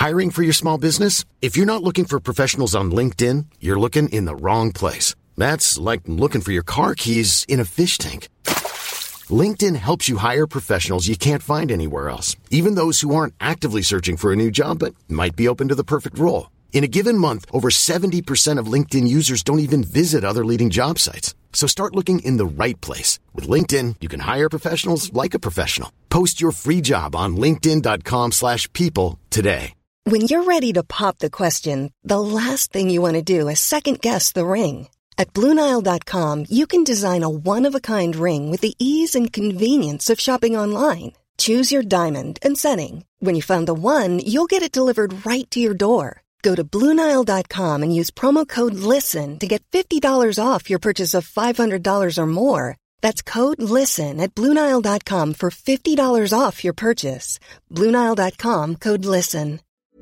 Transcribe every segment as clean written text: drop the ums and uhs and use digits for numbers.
Hiring for your small business? If you're not looking for professionals on LinkedIn, you're looking in the wrong place. That's like looking for your car keys in a fish tank. LinkedIn helps you hire professionals you can't find anywhere else, even those who aren't actively searching for a new job but might be open to the perfect role. In a given month, over 70% of LinkedIn users don't even visit other leading job sites. So start looking in the right place. With LinkedIn, you can hire professionals like a professional. Post your free job on linkedin.com/people today. When you're ready to pop the question, the last thing you want to do is second-guess the ring. At BlueNile.com, you can design a one-of-a-kind ring with the ease and convenience of shopping online. Choose your diamond and setting. When you find the one, you'll get it delivered right to your door. Go to BlueNile.com and use promo code LISTEN to get $50 off your purchase of $500 or more. That's code LISTEN at BlueNile.com for $50 off your purchase. BlueNile.com, code LISTEN.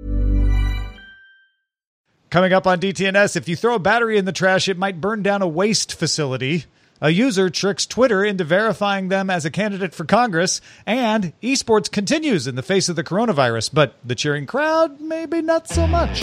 Coming up on DTNS, if you throw a battery in the trash, it might burn down a waste facility. A user tricks Twitter into verifying them as a candidate for Congress, and esports continues in the face of the coronavirus, but the cheering crowd, maybe not so much.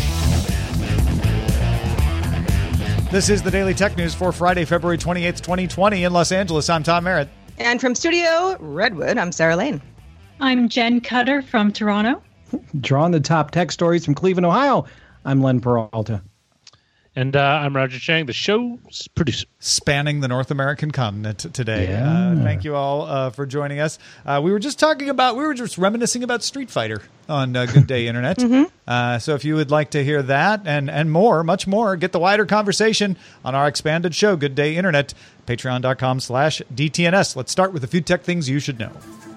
This is the Daily Tech News for Friday, February 28th, 2020 in Los Angeles. I'm Tom Merritt. And from Studio Redwood, I'm Sarah Lane. I'm Jen Cutter from Toronto. Drawing the top tech stories from Cleveland, Ohio, I'm Len Peralta. And I'm Roger Chang, the show's producer. Spanning the North American continent today. Yeah. Thank you all for joining us. We were just reminiscing about Street Fighter on Good Day Internet. Mm-hmm. So if you would like to hear that and more, much more, get the wider conversation on our expanded show, Good Day Internet, patreon.com/DTNS. Let's start with a few tech things you should know.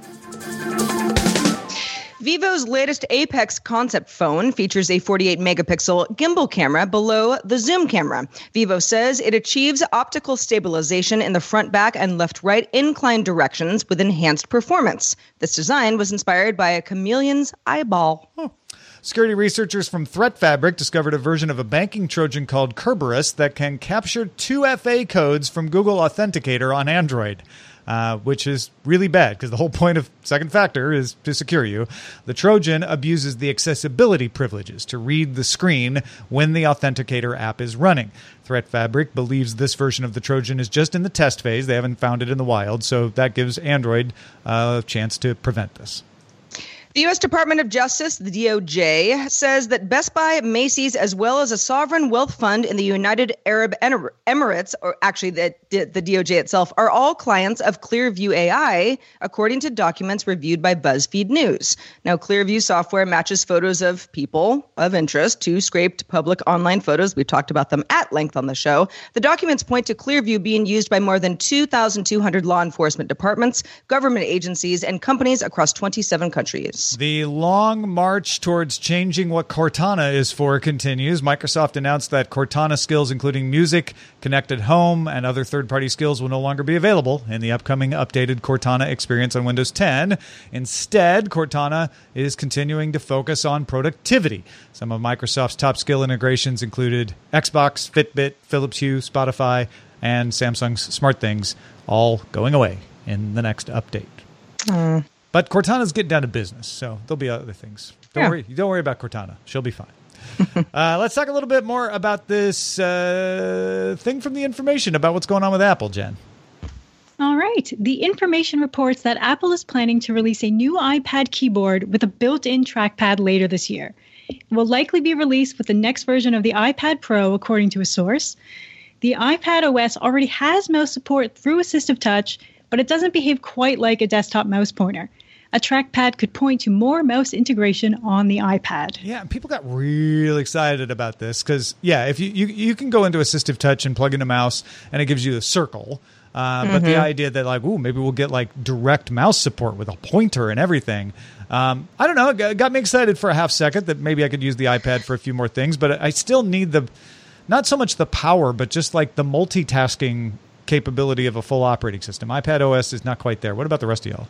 Vivo's latest Apex concept phone features a 48-megapixel gimbal camera below the zoom camera. Vivo says it achieves optical stabilization in the front, back, and left-right inclined directions with enhanced performance. This design was inspired by a chameleon's eyeball. Security researchers from ThreatFabric discovered a version of a banking Trojan called Kerberos that can capture 2FA codes from Google Authenticator on Android. Which is really bad because the whole point of second factor is to secure you. The Trojan abuses the accessibility privileges to read the screen when the Authenticator app is running. ThreatFabric believes this version of the Trojan is just in the test phase. They haven't found it in the wild, so that gives Android a chance to prevent this. The U.S. Department of Justice, the DOJ, says that Best Buy, Macy's, as well as a sovereign wealth fund in the United Arab Emirates, or actually the DOJ itself, are all clients of Clearview AI, according to documents reviewed by BuzzFeed News. Now, Clearview software matches photos of people of interest to scraped public online photos. We've talked about them at length on the show. The documents point to Clearview being used by more than 2,200 law enforcement departments, government agencies, and companies across 27 countries. The long march towards changing what Cortana is for continues. Microsoft announced that Cortana skills, including music, connected home, and other third-party skills, will no longer be available in the upcoming updated Cortana experience on Windows 10. Instead, Cortana is continuing to focus on productivity. Some of Microsoft's top skill integrations included Xbox, Fitbit, Philips Hue, Spotify, and Samsung's SmartThings, all going away in the next update. But Cortana's getting down to business, so there'll be other things. Don't worry about Cortana. She'll be fine. Let's talk a little bit more about this thing from the information about what's going on with Apple, Jen. All right. The information reports that Apple is planning to release a new iPad keyboard with a built-in trackpad later this year. It will likely be released with the next version of the iPad Pro, according to a source. The iPad OS already has mouse support through Assistive Touch, but it doesn't behave quite like a desktop mouse pointer. A trackpad could point to more mouse integration on the iPad. Yeah, people got really excited about this because, if you can go into Assistive Touch and plug in a mouse and it gives you a circle. But the idea that maybe we'll get direct mouse support with a pointer and everything. I don't know. It got me excited for a half second that maybe I could use the iPad for a few more things, but I still need not so much the power, but just the multitasking capability of a full operating system. iPad OS is not quite there. What about the rest of y'all?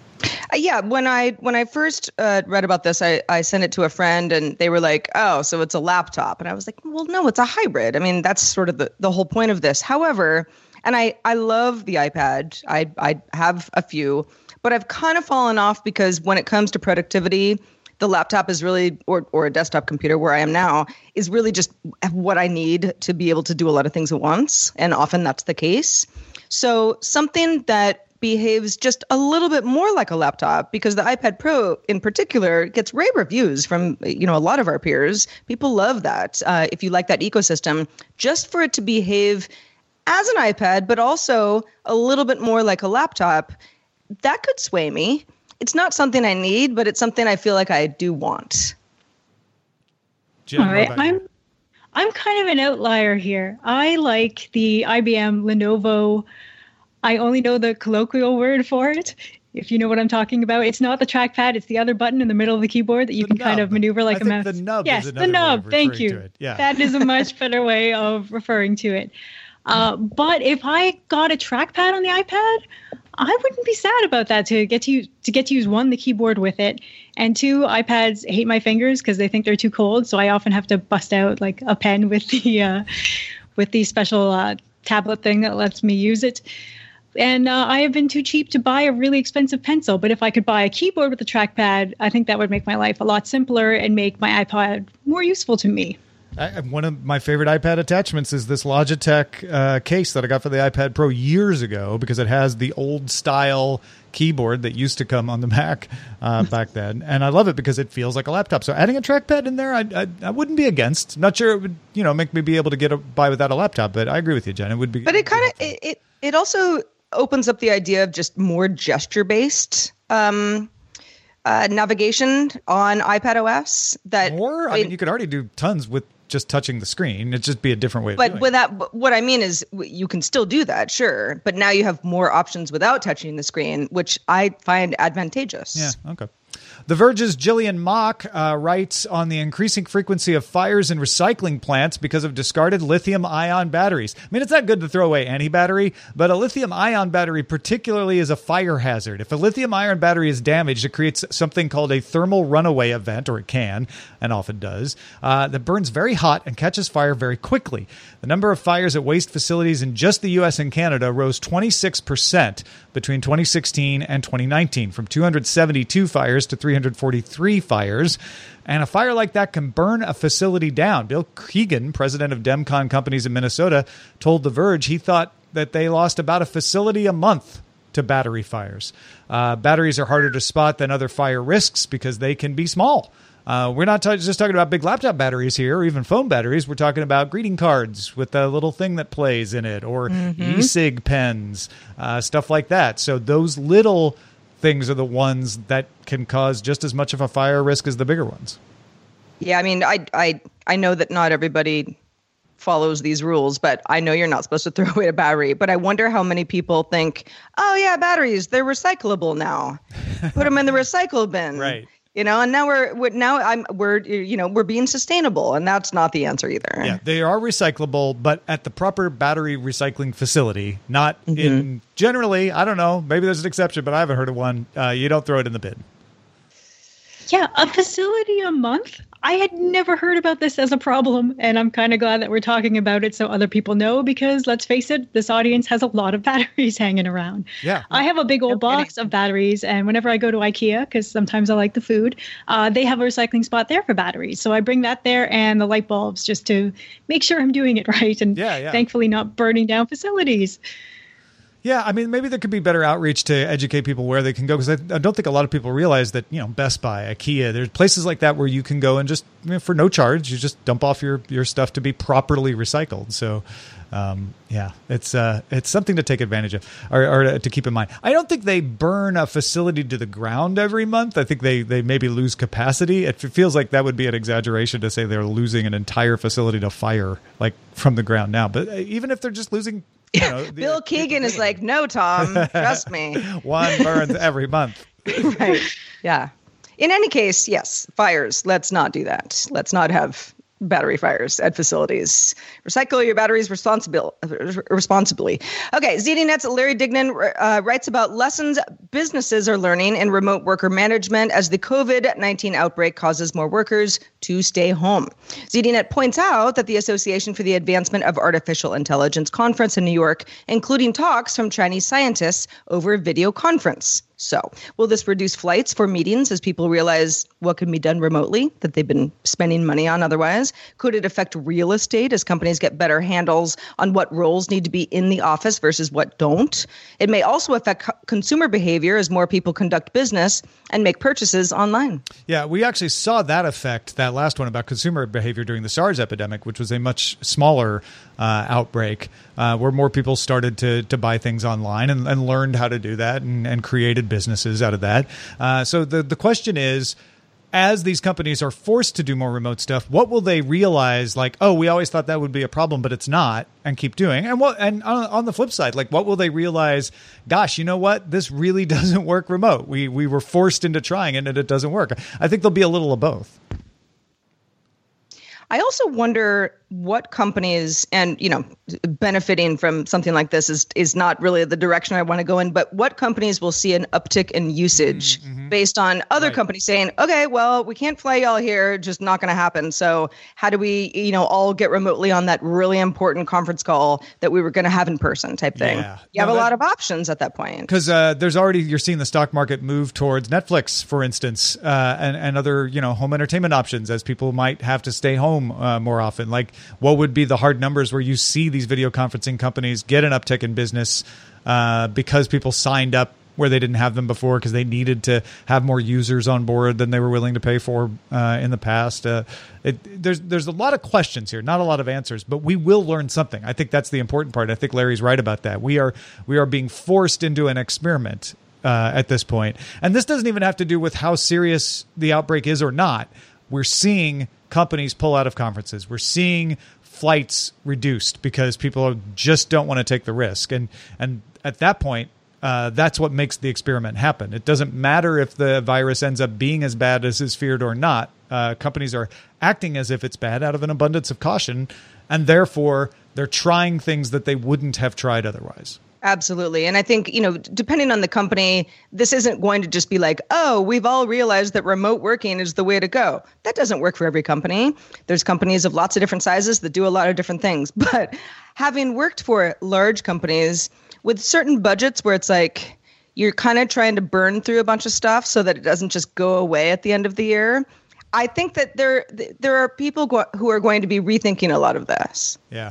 When I first read about this, I sent it to a friend and they were like, oh, so it's a laptop. And I was like, well, no, it's a hybrid. I mean, that's sort of the whole point of this. However, and I love the iPad. I have a few, but I've kind of fallen off because when it comes to productivity, the laptop is really, or a desktop computer where I am now, is really just what I need to be able to do a lot of things at once. And often that's the case. So something that behaves just a little bit more like a laptop, because the iPad Pro in particular gets rave reviews from, a lot of our peers. People love that. If you like that ecosystem, just for it to behave as an iPad, but also a little bit more like a laptop, that could sway me. It's not something I need, but it's something I feel like I do want. Jen, all right, I'm kind of an outlier here. I like the IBM Lenovo. I only know the colloquial word for it, if you know what I'm talking about. It's not the trackpad. It's the other button in the middle of the keyboard that you can kind of maneuver like a mouse. The nub yes, is the nub. Thank you. Yeah. That is a much better way of referring to it. But if I got a trackpad on the iPad, I wouldn't be sad about that, to get to use, one, the keyboard with it, and two, iPads hate my fingers because they think they're too cold. So I often have to bust out like a pen with the special tablet thing that lets me use it. And I have been too cheap to buy a really expensive pencil. But if I could buy a keyboard with a trackpad, I think that would make my life a lot simpler and make my iPad more useful to me. One of my favorite iPad attachments is this Logitech case that I got for the iPad Pro years ago, because it has the old style keyboard that used to come on the Mac back then. And I love it because it feels like a laptop. So adding a trackpad in there, I wouldn't be against. Not sure it would, make me be able to by without a laptop, but I agree with you, Jen. It would be. But it kind of, it also opens up the idea of just more gesture-based navigation on iPad OS. You could already do tons with just touching the screen. It'd just be a different way of doing it. What I mean is you can still do that, sure. But now you have more options without touching the screen, which I find advantageous. Yeah, okay. The Verge's Gillian Mock writes on the increasing frequency of fires in recycling plants because of discarded lithium-ion batteries. I mean, it's not good to throw away any battery, but a lithium-ion battery particularly is a fire hazard. If a lithium-ion battery is damaged, it creates something called a thermal runaway event, or it can, and often does, that burns very hot and catches fire very quickly. The number of fires at waste facilities in just the U.S. and Canada rose 26% between 2016 and 2019, from 272 fires to 343 fires. And a fire like that can burn a facility down. Bill Keegan, president of Demcon Companies in Minnesota, told The Verge he thought that they lost about a facility a month to battery fires. Batteries are harder to spot than other fire risks because they can be small. We're not just talking about big laptop batteries here, or even phone batteries. We're talking about greeting cards with a little thing that plays in it, or e-cig pens, stuff like that. So those little things are the ones that can cause just as much of a fire risk as the bigger ones. Yeah, I mean, I know that not everybody follows these rules, but I know you're not supposed to throw away a battery. But I wonder how many people think, oh yeah, batteries, they're recyclable now. Put them in the recycle bin. Right. And now we're being sustainable, and that's not the answer either. Yeah, they are recyclable, but at the proper battery recycling facility, not in generally. I don't know. Maybe there's an exception, but I haven't heard of one. You don't throw it in the bin. Yeah, a facility a month? I had never heard about this as a problem, and I'm kind of glad that we're talking about it so other people know, because let's face it, this audience has a lot of batteries hanging around. Yeah. I have a big old box of batteries, and whenever I go to IKEA, because sometimes I like the food, they have a recycling spot there for batteries. So I bring that there and the light bulbs just to make sure I'm doing it right, and thankfully not burning down facilities. Yeah, I mean, maybe there could be better outreach to educate people where they can go, because I don't think a lot of people realize that, Best Buy, IKEA, there's places like that where you can go and just, for no charge, you just dump off your stuff to be properly recycled. So, it's something to take advantage of, or to keep in mind. I don't think they burn a facility to the ground every month. I think they maybe lose capacity. It feels like that would be an exaggeration to say they're losing an entire facility to fire, like from the ground now. But even if they're just losing... Bill Keegan is like, no, Tom, trust me. One burns every month. Right. Yeah. In any case, yes, fires. Let's not do that. Let's not have battery fires at facilities. Recycle your batteries responsibly. Okay, ZDNet's Larry Dignan writes about lessons businesses are learning in remote worker management as the COVID-19 outbreak causes more workers to stay home. ZDNet points out that the Association for the Advancement of Artificial Intelligence conference in New York, including talks from Chinese scientists over video conference. So, will this reduce flights for meetings as people realize what can be done remotely that they've been spending money on otherwise? Could it affect real estate as companies get better handles on what roles need to be in the office versus what don't? It may also affect consumer behavior as more people conduct business and make purchases online. Yeah, we actually saw that effect, that last one about consumer behavior during the SARS epidemic, which was a much smaller outbreak, where more people started to buy things online and learned how to do that and created businesses out of that. So the question is, as these companies are forced to do more remote stuff, what will they realize? Like, oh, we always thought that would be a problem, but it's not, and keep doing. And on the flip side, like, what will they realize? Gosh, you know what? This really doesn't work remote. We were forced into trying it, and it doesn't work. I think there'll be a little of both. I also wonder what companies, and benefiting from something like this is not really the direction I want to go in, but what companies will see an uptick in usage based on other companies saying, okay, well, we can't fly y'all here, just not going to happen. So how do we, all get remotely on that really important conference call that we were going to have in person type thing? Yeah. You have a lot of options at that point. Because you're seeing the stock market move towards Netflix, for instance, and other, home entertainment options as people might have to stay home more often. Like, what would be the hard numbers where you see these video conferencing companies get an uptick in business because people signed up where they didn't have them before because they needed to have more users on board than they were willing to pay for in the past. There's a lot of questions here, not a lot of answers, but we will learn something. I think that's the important part. I think Larry's right about that. We are being forced into an experiment at this point. And this doesn't even have to do with how serious the outbreak is or not. We're seeing companies pull out of conferences. We're seeing flights reduced because people just don't want to take the risk. And at that point, that's what makes the experiment happen. It doesn't matter if the virus ends up being as bad as is feared or not. Companies are acting as if it's bad out of an abundance of caution, and therefore they're trying things that they wouldn't have tried otherwise. Absolutely. And I think, depending on the company, this isn't going to just be like, oh, we've all realized that remote working is the way to go. That doesn't work for every company. There's companies of lots of different sizes that do a lot of different things. But having worked for large companies with certain budgets where it's like you're kind of trying to burn through a bunch of stuff so that it doesn't just go away at the end of the year, I think that there are people who are going to be rethinking a lot of this. Yeah.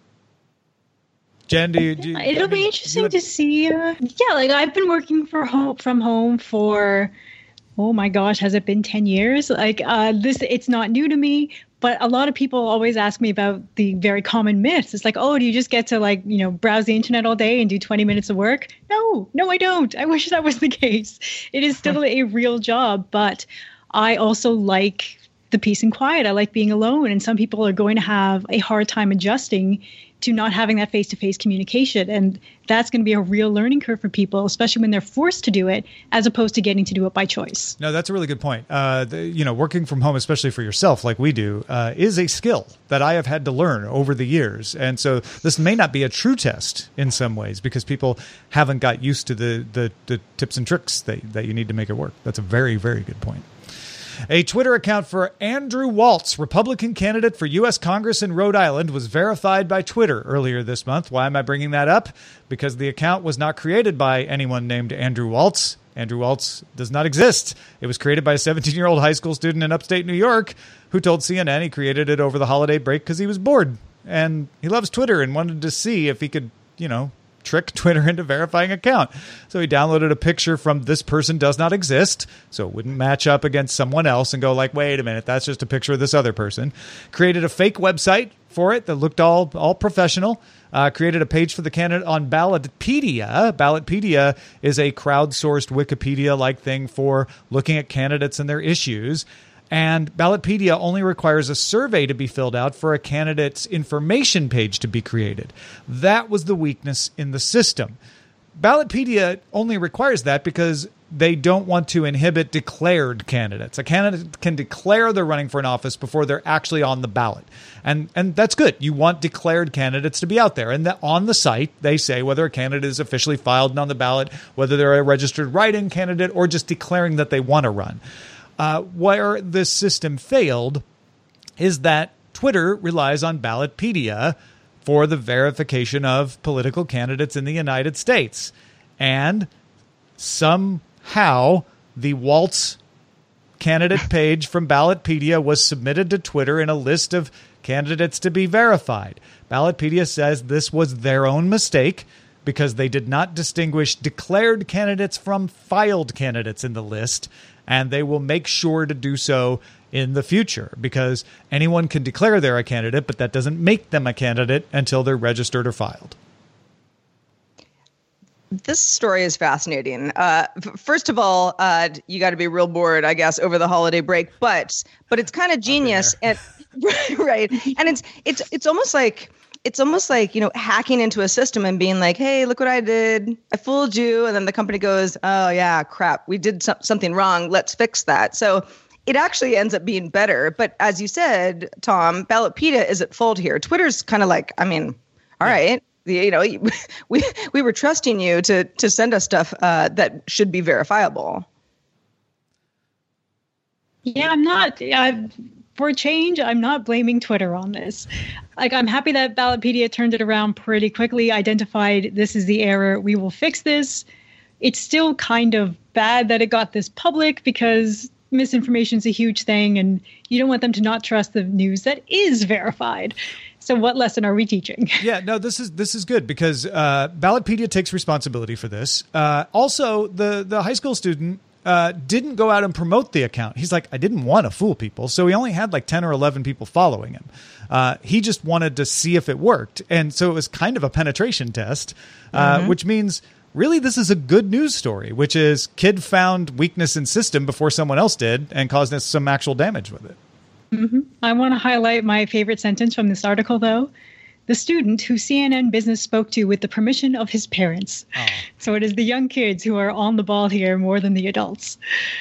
Jen, it'll be interesting to see. I've been working from home for, oh my gosh, has it been 10 years? It's not new to me, but a lot of people always ask me about the very common myths. It's like, oh, do you just get to browse the internet all day and do 20 minutes of work? No, I don't. I wish that was the case. It is still a real job, but I also like the peace and quiet. I like being alone, and some people are going to have a hard time adjusting to not having that face-to-face communication. And that's going to be a real learning curve for people, especially when they're forced to do it, as opposed to getting to do it by choice. No, that's a really good point. Working from home, especially for yourself, like we do, is a skill that I have had to learn over the years. And so this may not be a true test in some ways because people haven't got used to the tips and tricks that you need to make it work. That's a very, very good point. A Twitter account for Andrew Waltz, Republican candidate for U.S. Congress in Rhode Island, was verified by Twitter earlier this month. Why am I bringing that up? Because the account was not created by anyone named Andrew Waltz. Andrew Waltz does not exist. It was created by a 17-year-old high school student in upstate New York who told CNN he created it over the holiday break because he was bored. And he loves Twitter and wanted to see if he could, trick Twitter into verifying an account. So he downloaded a picture from this person does not exist, so it wouldn't match up against someone else and go like, wait a minute, that's just a picture of this other person. Created a fake website for it that looked all professional. Created a page for the candidate on Ballotpedia. Ballotpedia is a crowdsourced Wikipedia-like thing for looking at candidates and their issues. And Ballotpedia only requires a survey to be filled out for a candidate's information page to be created. That was the weakness in the system. Ballotpedia only requires that because they don't want to inhibit declared candidates. A candidate can declare they're running for an office before they're actually on the ballot. And that's good. You want declared candidates to be out there. And on the site, they say whether a candidate is officially filed and on the ballot, whether they're a registered write-in candidate, or just declaring that they want to run. Where this system failed is that Twitter relies on Ballotpedia for the verification of political candidates in the United States. And some how the Waltz candidate page from Ballotpedia was submitted to Twitter in a list of candidates to be verified. Ballotpedia says this was their own mistake because they did not distinguish declared candidates from filed candidates in the list, and they will make sure to do so in the future, because anyone can declare they're a candidate, but that doesn't make them a candidate until they're registered or filed. This story is fascinating. First of all, you got to be real bored, I guess, over the holiday break. But it's kind of genius, and right. And it's almost like hacking into a system and being like, hey, look what I did. I fooled you. And then the company goes, oh yeah, crap, we did something wrong. Let's fix that. So it actually ends up being better. But as you said, Tom, Ballotpedia is at fault here. Twitter's kind of like, all right. We were trusting you to send us stuff that should be verifiable. Yeah, I'm not. For a change, I'm not blaming Twitter on this. Like, I'm happy that Ballotpedia turned it around pretty quickly, identified this is the error. We will fix this. It's still kind of bad that it got this public because misinformation is a huge thing, and you don't want them to not trust the news that is verified. So what lesson are we teaching? Yeah, no, this is good because Ballotpedia takes responsibility for this. Also, the high school student didn't go out and promote the account. He's like, I didn't want to fool people. So he only had like 10 or 11 people following him. He just wanted to see if it worked. And so it was kind of a penetration test, which means really this is a good news story, which is kid found weakness in system before someone else did and caused us some actual damage with it. Mm-hmm. I want to highlight my favorite sentence from this article, though. The student who CNN Business spoke to with the permission of his parents. Oh. So it is the young kids who are on the ball here more than the adults.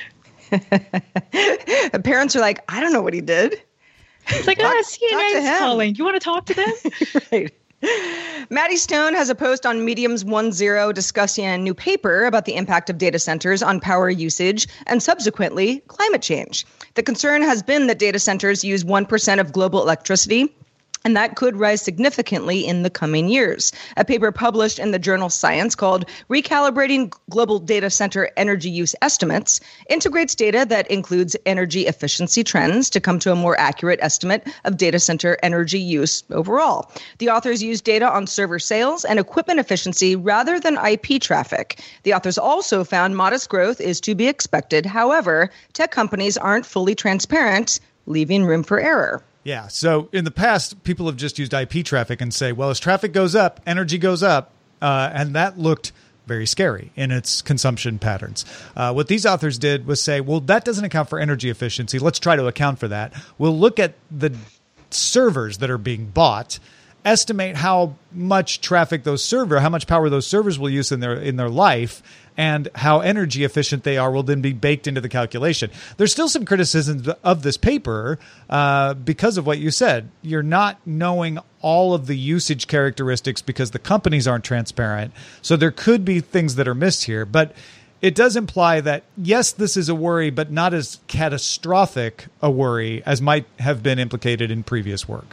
The parents are like, I don't know what he did. It's like, CNN's calling. You want to talk to them? Right. Maddie Stone has a post on Medium's 1.0 discussing a new paper about the impact of data centers on power usage and subsequently climate change. The concern has been that data centers use 1% of global electricity, and that could rise significantly in the coming years. A paper published in the journal Science called Recalibrating Global Data Center Energy Use Estimates integrates data that includes energy efficiency trends to come to a more accurate estimate of data center energy use overall. The authors use data on server sales and equipment efficiency rather than IP traffic. The authors also found modest growth is to be expected. However, tech companies aren't fully transparent, leaving room for error. Yeah. So in the past, people have just used IP traffic and say, well, as traffic goes up, energy goes up. And that looked very scary in its consumption patterns. What these authors did was say, well, that doesn't account for energy efficiency. Let's try to account for that. We'll look at the servers that are being bought, estimate how much traffic how much power those servers will use in their life, and how energy efficient they are will then be baked into the calculation. There's still some criticisms of this paper because of what you said. You're not knowing all of the usage characteristics because the companies aren't transparent. So there could be things that are missed here. But it does imply that, yes, this is a worry, but not as catastrophic a worry as might have been implicated in previous work.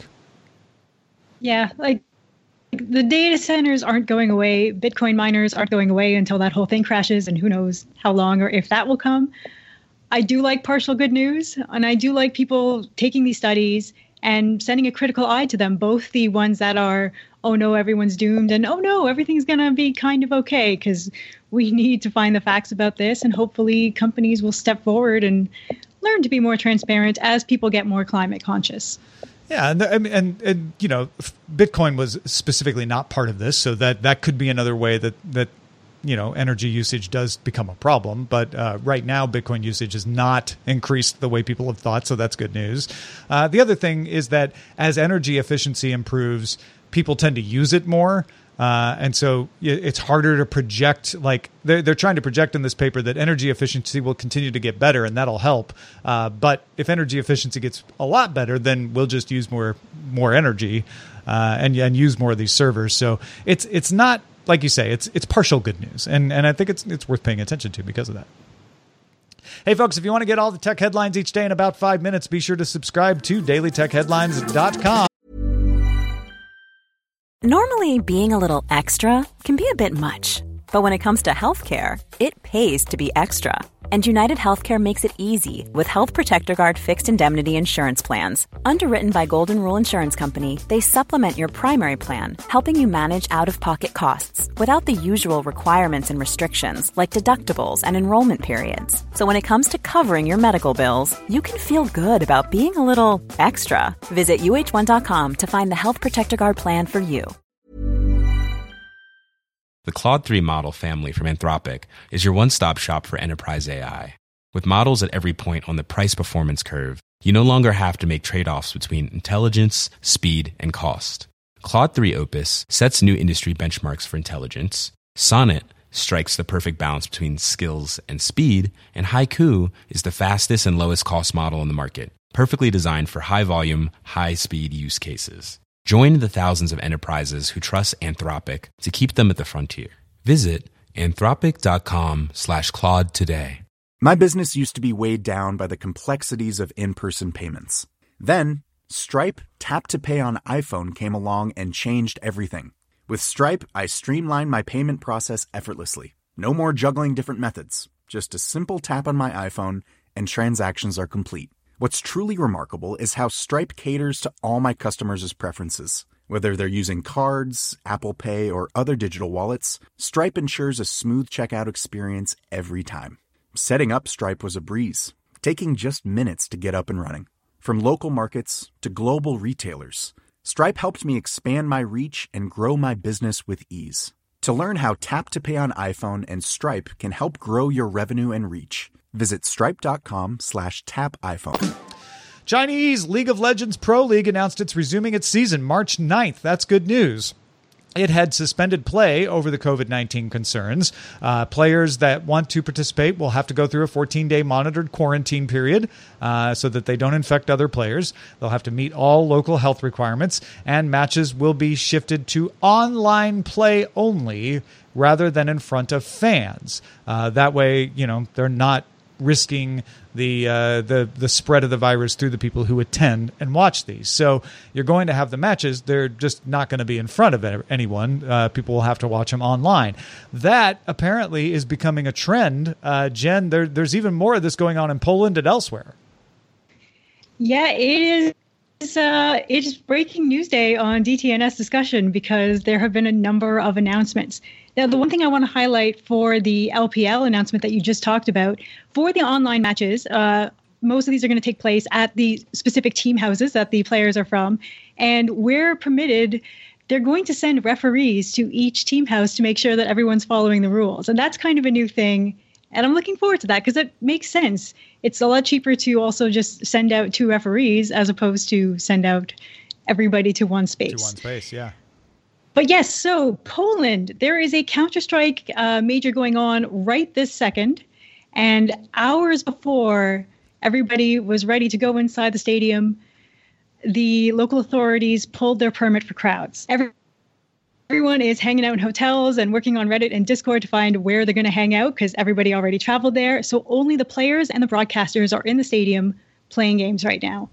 Yeah, like the data centers aren't going away. Bitcoin miners aren't going away until that whole thing crashes, and who knows how long or if that will come. I do like partial good news, and I do like people taking these studies and sending a critical eye to them, both the ones that are, oh no, everyone's doomed, and oh no, everything's going to be kind of okay, because we need to find the facts about this, and hopefully companies will step forward and learn to be more transparent as people get more climate conscious. Yeah, and you know, Bitcoin was specifically not part of this, so that could be another way that you know, energy usage does become a problem. But right now, Bitcoin usage has not increased the way people have thought, so that's good news. The other thing is that as energy efficiency improves, people tend to use it more. And so it's harder to project, like they're trying to project in this paper that energy efficiency will continue to get better, and that'll help. But if energy efficiency gets a lot better, then we'll just use more energy and use more of these servers. So it's not, like you say, it's partial good news. And I think it's worth paying attention to because of that. Hey, folks, if you want to get all the tech headlines each day in about 5 minutes, be sure to subscribe to dailytechheadlines.com. Normally, being a little extra can be a bit much, But when it comes to healthcare, it pays to be extra. And United Healthcare makes it easy with Health Protector Guard fixed indemnity insurance plans. Underwritten by Golden Rule Insurance Company, they supplement your primary plan, helping you manage out-of-pocket costs without the usual requirements and restrictions like deductibles and enrollment periods. So when it comes to covering your medical bills, you can feel good about being a little extra. Visit uh1.com to find the Health Protector Guard plan for you. The Claude 3 model family from Anthropic is your one-stop shop for enterprise AI. With models at every point on the price-performance curve, you no longer have to make trade-offs between intelligence, speed, and cost. Claude 3 Opus sets new industry benchmarks for intelligence, Sonnet strikes the perfect balance between skills and speed, and Haiku is the fastest and lowest cost model in the market, perfectly designed for high-volume, high-speed use cases. Join the thousands of enterprises who trust Anthropic to keep them at the frontier. Visit anthropic.com/Claude today. My business used to be weighed down by the complexities of in-person payments. Then, Stripe Tap to Pay on iPhone came along and changed everything. With Stripe, I streamlined my payment process effortlessly. No more juggling different methods. Just a simple tap on my iPhone and transactions are complete. What's truly remarkable is how Stripe caters to all my customers' preferences. Whether they're using cards, Apple Pay, or other digital wallets, Stripe ensures a smooth checkout experience every time. Setting up Stripe was a breeze, taking just minutes to get up and running. From local markets to global retailers, Stripe helped me expand my reach and grow my business with ease. To learn how Tap to Pay on iPhone and Stripe can help grow your revenue and reach, visit stripe.com/tapiphone. Chinese League of Legends Pro League announced it's resuming its season March 9th. That's good news. It had suspended play over the COVID-19 concerns. Players that want to participate will have to go through a 14-day monitored quarantine period so that they don't infect other players. They'll have to meet all local health requirements, and matches will be shifted to online play only rather than in front of fans. That way, they're not risking the spread of the virus through the people who attend and watch these. So you're going to have the matches. They're just not going to be in front of anyone. People will have to watch them online. That apparently is becoming a trend. Jen, there's even more of this going on in Poland and elsewhere. Yeah, it is. It's breaking news day on DTNS Discussion because there have been a number of announcements. Now, the one thing I want to highlight for the LPL announcement that you just talked about, for the online matches, most of these are going to take place at the specific team houses that the players are from. And where permitted, they're going to send referees to each team house to make sure that everyone's following the rules. And that's kind of a new thing. And I'm looking forward to that because it makes sense. It's a lot cheaper to also just send out 2 referees as opposed to send out everybody to one space. To one space, yeah. But yes, so Poland, there is a Counter-Strike major going on right this second. And hours before everybody was ready to go inside the stadium, the local authorities pulled their permit for crowds. Everyone is hanging out in hotels and working on Reddit and Discord to find where they're going to hang out because everybody already traveled there. So only the players and the broadcasters are in the stadium playing games right now.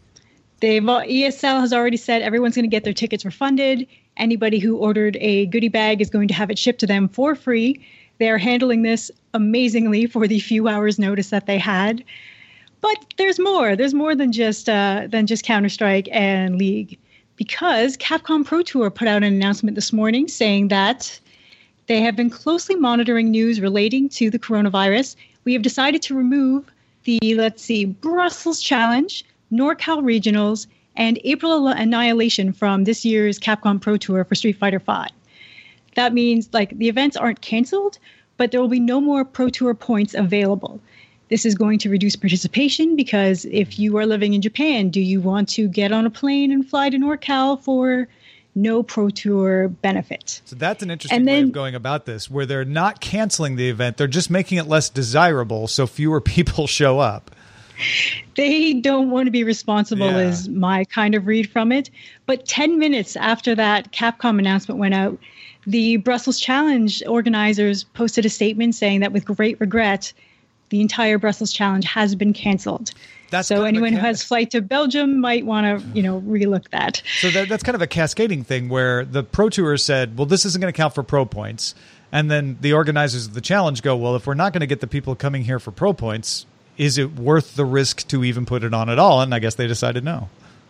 ESL has already said everyone's going to get their tickets refunded. Anybody who ordered a goodie bag is going to have it shipped to them for free. They're handling this amazingly for the few hours notice that they had. But there's more. There's more than just Counter-Strike and League. Because Capcom Pro Tour put out an announcement this morning saying that they have been closely monitoring news relating to the coronavirus. We have decided to remove the, Brussels Challenge, NorCal Regionals, and April Annihilation from this year's Capcom Pro Tour for Street Fighter V. That means, the events aren't canceled, but there will be no more Pro Tour points available. This is going to reduce participation because if you are living in Japan, do you want to get on a plane and fly to NorCal for no Pro Tour benefit? So that's an interesting way of going about this, where they're not canceling the event. They're just making it less desirable so fewer people show up. They don't want to be responsible is my kind of read from it. But 10 minutes after that Capcom announcement went out, the Brussels Challenge organizers posted a statement saying that with great regret, the entire Brussels Challenge has been canceled. So anyone who has flight to Belgium might want to, relook that. So that's kind of a cascading thing where the Pro Tour said, well, this isn't going to count for pro points. And then the organizers of the challenge go, well, if we're not going to get the people coming here for pro points, is it worth the risk to even put it on at all? And I guess they decided no.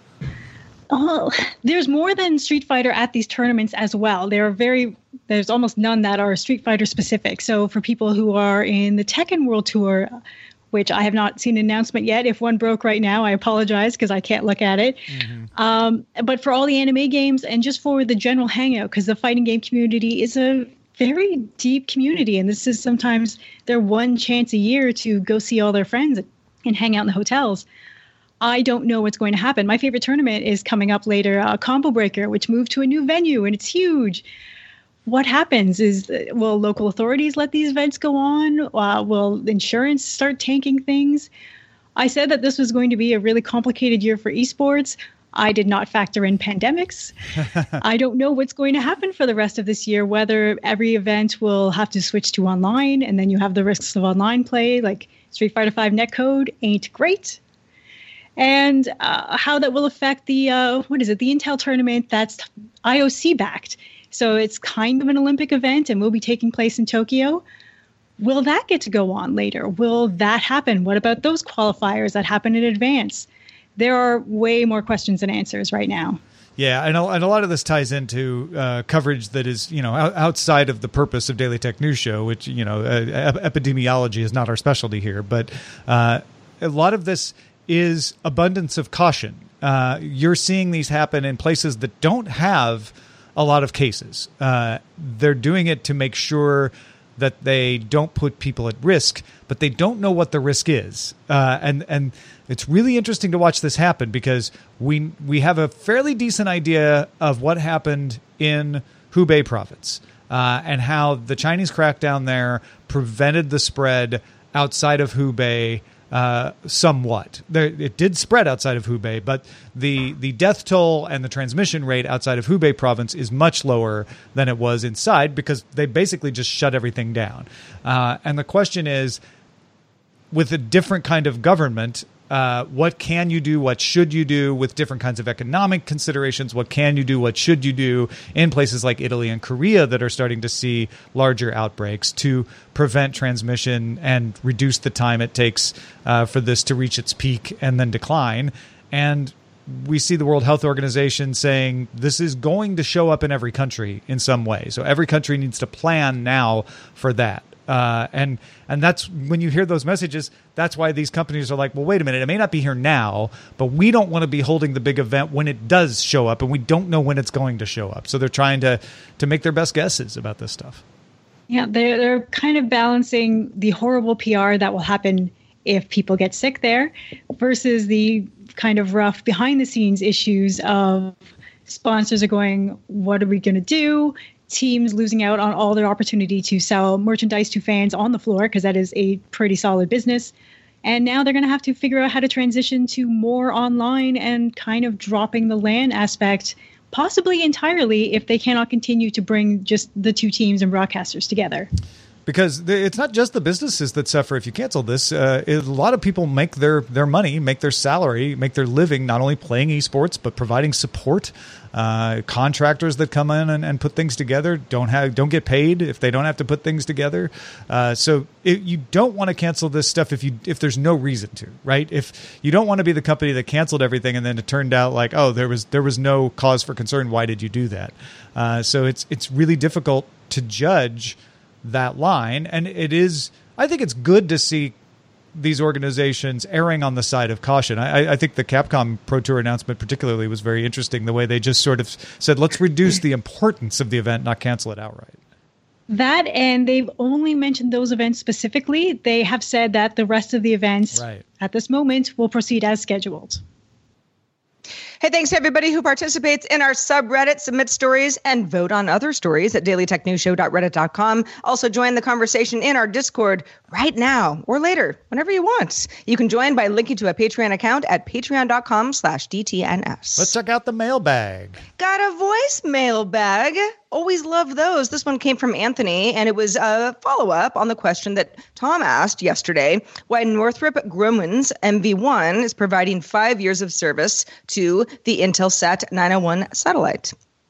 Oh, there's more than Street Fighter at these tournaments as well. There's almost none that are Street Fighter specific. So for people who are in the Tekken World Tour, which I have not seen an announcement yet. If one broke right now, I apologize because I can't look at it. But for all the anime games and just for the general hangout, because the fighting game community is a very deep community. And this is sometimes their one chance a year to go see all their friends and hang out in the hotels. I don't know what's going to happen. My favorite tournament is coming up later, Combo Breaker, which moved to a new venue, and it's huge. What happens is, will local authorities let these events go on? Will insurance start tanking things? I said that this was going to be a really complicated year for esports. I did not factor in pandemics. I don't know what's going to happen for the rest of this year, whether every event will have to switch to online, and then you have the risks of online play, like Street Fighter V netcode ain't great. And how that will affect the Intel tournament that's IOC backed. So it's kind of an Olympic event and will be taking place in Tokyo. Will that get to go on later? Will that happen? What about those qualifiers that happen in advance? There are way more questions than answers right now. Yeah, and a lot of this ties into coverage that is, outside of the purpose of Daily Tech News Show, which, epidemiology is not our specialty here. But a lot of this is abundance of caution. You're seeing these happen in places that don't have a lot of cases. They're doing it to make sure that they don't put people at risk, but they don't know what the risk is. And it's really interesting to watch this happen because we have a fairly decent idea of what happened in Hubei province and how the Chinese crackdown there prevented the spread outside of Hubei somewhat. It did spread outside of Hubei, but the death toll and the transmission rate outside of Hubei province is much lower than it was inside because they basically just shut everything down. And the question is, with a different kind of government, what can you do? What should you do with different kinds of economic considerations? What can you do? What should you do in places like Italy and Korea that are starting to see larger outbreaks to prevent transmission and reduce the time it takes for this to reach its peak and then decline? And we see the World Health Organization saying this is going to show up in every country in some way. So every country needs to plan now for that. And that's when you hear those messages, that's why these companies are like, well, wait a minute, it may not be here now, but we don't want to be holding the big event when it does show up, and we don't know when it's going to show up. So they're trying to make their best guesses about this stuff. Yeah, they're kind of balancing the horrible PR that will happen if people get sick there versus the kind of rough behind the scenes issues of sponsors are going, what are we going to do? Teams losing out on all their opportunity to sell merchandise to fans on the floor, because that is a pretty solid business. And now they're going to have to figure out how to transition to more online and kind of dropping the LAN aspect, possibly entirely, if they cannot continue to bring just the two teams and broadcasters together. Because it's not just the businesses that suffer if you cancel this. A lot of people make their money, make their salary, make their living not only playing esports, but providing support. Contractors that come in and put things together don't get paid if they don't have to put things together. So you don't want to cancel this stuff if there's no reason to, right? If you don't want to be the company that canceled everything and then it turned out like, oh, there was no cause for concern. Why did you do that? So it's really difficult to judge that line, and I think it's good to see these organizations erring on the side of caution. I think the Capcom Pro Tour announcement particularly was very interesting, the way they just sort of said, let's reduce the importance of the event, not cancel it outright. That, and they've only mentioned those events specifically. They have said that the rest of the events at this moment will proceed as scheduled. Hey, thanks to everybody who participates in our subreddit, submit stories, and vote on other stories at dailytechnewsshow.reddit.com. Also join the conversation in our Discord right now or later, whenever you want. You can join by linking to a Patreon account at patreon.com/DTNS. Let's check out the mailbag. Got a voicemail bag. Always love those. This one came from Anthony, and it was a follow-up on the question that Tom asked yesterday, why Northrop Grumman's MV1 is providing 5 years of service to the Intelsat 901 satellite.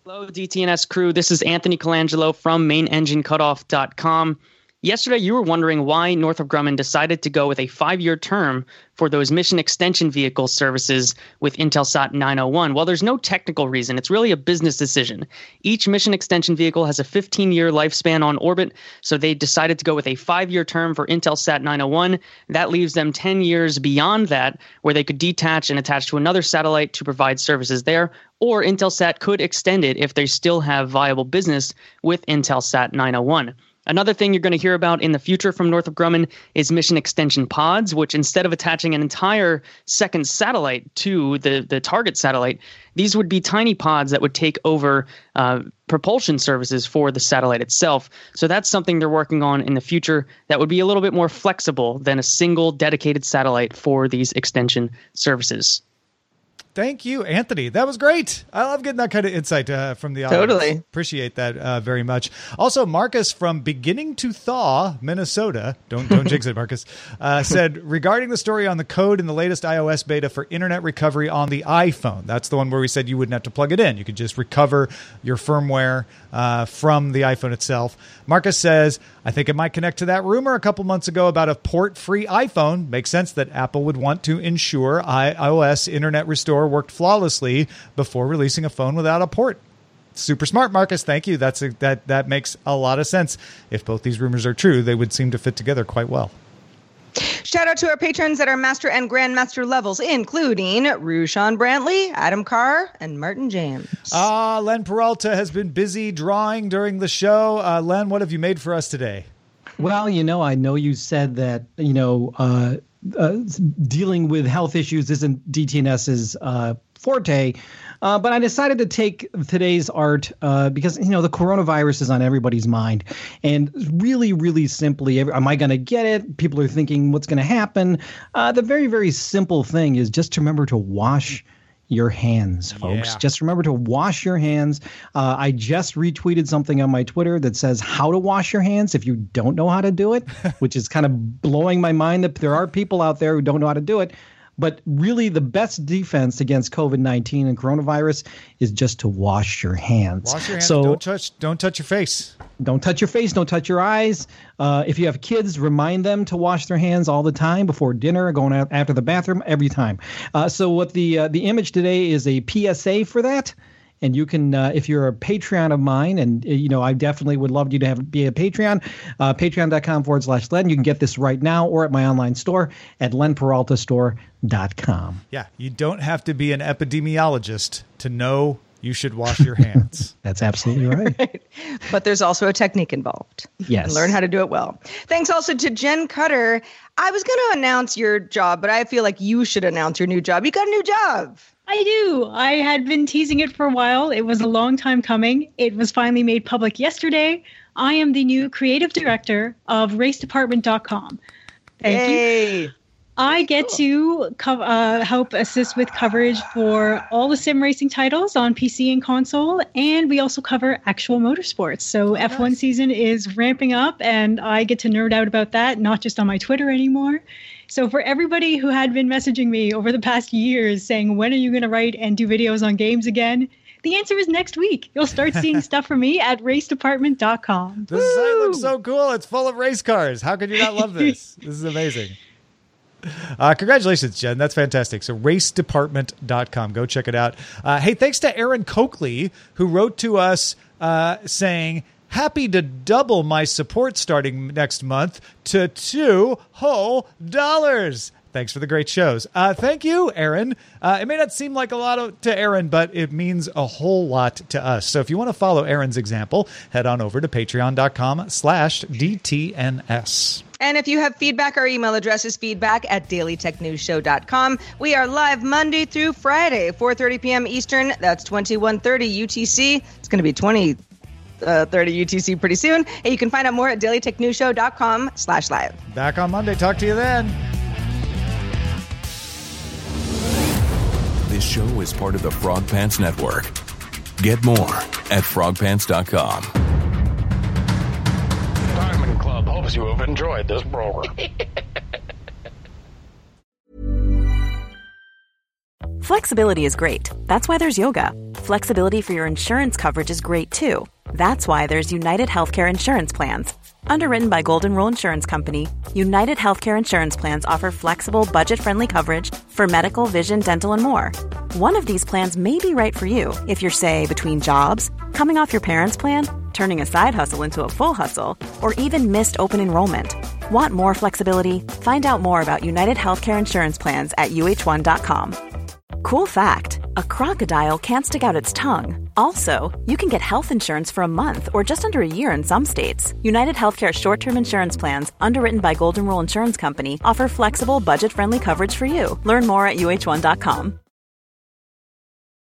Hello, DTNS crew. This is Anthony Colangelo from MainEngineCutoff.com. Yesterday, you were wondering why Northrop Grumman decided to go with a 5-year term for those mission extension vehicle services with Intelsat 901. Well, there's no technical reason. It's really a business decision. Each mission extension vehicle has a 15-year lifespan on orbit, so they decided to go with a 5-year term for Intelsat 901. That leaves them 10 years beyond that, where they could detach and attach to another satellite to provide services there, or Intelsat could extend it if they still have viable business with Intelsat 901. Another thing you're going to hear about in the future from Northrop Grumman is mission extension pods, which instead of attaching an entire second satellite to the target satellite, these would be tiny pods that would take over propulsion services for the satellite itself. So that's something they're working on in the future that would be a little bit more flexible than a single dedicated satellite for these extension services. Thank you, Anthony. That was great. I love getting that kind of insight from the audience. Totally. Appreciate that very much. Also, Marcus from Beginning to Thaw, Minnesota, don't jinx it, Marcus, said, regarding the story on the code in the latest iOS beta for internet recovery on the iPhone. That's the one where we said you wouldn't have to plug it in. You could just recover your firmware from the iPhone itself. Marcus says, I think it might connect to that rumor a couple months ago about a port-free iPhone. Makes sense that Apple would want to ensure iOS Internet Restore worked flawlessly before releasing a phone without a port. Super smart, Marcus. Thank you. That makes a lot of sense. If both these rumors are true, they would seem to fit together quite well. Shout out to our patrons at our Master and Grandmaster levels, including Rushan Brantley, Adam Carr, and Martin James. Len Peralta has been busy drawing during the show. Len, what have you made for us today? Well, I know you said that, dealing with health issues isn't DTNS's forte, but I decided to take today's art because, the coronavirus is on everybody's mind. And really, really simply, am I going to get it? People are thinking, what's going to happen? The very, very simple thing is just to remember to wash your hands, folks. Yeah. Just remember to wash your hands. I just retweeted something on my Twitter that says how to wash your hands if you don't know how to do it, which is kind of blowing my mind that there are people out there who don't know how to do it. But really, the best defense against COVID-19 and coronavirus is just to wash your hands. Wash your hands. So, don't touch your face. Don't touch your face. Don't touch your eyes. If you have kids, remind them to wash their hands all the time before dinner, going out after the bathroom, every time. So what the image today is a PSA for that. And you can, if you're a Patreon of mine, and, I definitely would love you to be a Patreon, patreon.com/Len. You can get this right now or at my online store at lenperaltastore.com. Yeah, you don't have to be an epidemiologist to know you should wash your hands. That's absolutely right. Right. But there's also a technique involved. Yes. And learn how to do it well. Thanks also to Jen Cutter. I was going to announce your job, but I feel like you should announce your new job. You got a new job. I do. I had been teasing it for a while. It was a long time coming. It was finally made public yesterday. I am the new creative director of racedepartment.com. Thank you. I get to help assist with coverage for all the sim racing titles on PC and console, and we also cover actual motorsports. So F1 season is ramping up, and I get to nerd out about that, not just on my Twitter anymore. So for everybody who had been messaging me over the past years saying, when are you going to write and do videos on games again? The answer is next week. You'll start seeing stuff from me at racedepartment.com. This site looks so cool. It's full of race cars. How could you not love this? This is amazing. Congratulations, Jen. That's fantastic. So racedepartment.com. Go check it out. Hey, thanks to Aaron Coakley, who wrote to us saying, happy to double my support starting next month to $2 whole. Thanks for the great shows. Thank you, Aaron. It may not seem like a lot to Aaron, but it means a whole lot to us. So if you want to follow Aaron's example, head on over to patreon.com/DTNS. And if you have feedback, our email address is feedback@dailytechnewsshow.com. We are live Monday through Friday, 4:30 p.m. Eastern. That's 21:30 UTC. It's going to be 20:30 UTC pretty soon. And you can find out more at dailytechnewsshow.com/live. Back on Monday. Talk to you then. This show is part of the Frog Pants Network. Get more at frogpants.com. Diamond Club hopes you have enjoyed this program. Flexibility is great. That's why there's yoga. flexibility for your insurance coverage is great too. That's why there's United Healthcare Insurance Plans. Underwritten by Golden Rule Insurance Company, United Healthcare Insurance Plans offer flexible, budget-friendly coverage for medical, vision, dental, and more. One of these plans may be right for you if you're, say, between jobs, coming off your parents' plan, turning a side hustle into a full hustle, or even missed open enrollment. Want more flexibility? Find out more about United Healthcare Insurance Plans at uh1.com. Cool fact, a crocodile can't stick out its tongue. Also, you can get health insurance for a month or just under a year in some states. United Healthcare short-term insurance plans, underwritten by Golden Rule Insurance Company, offer flexible, budget-friendly coverage for you. Learn more at uh1.com.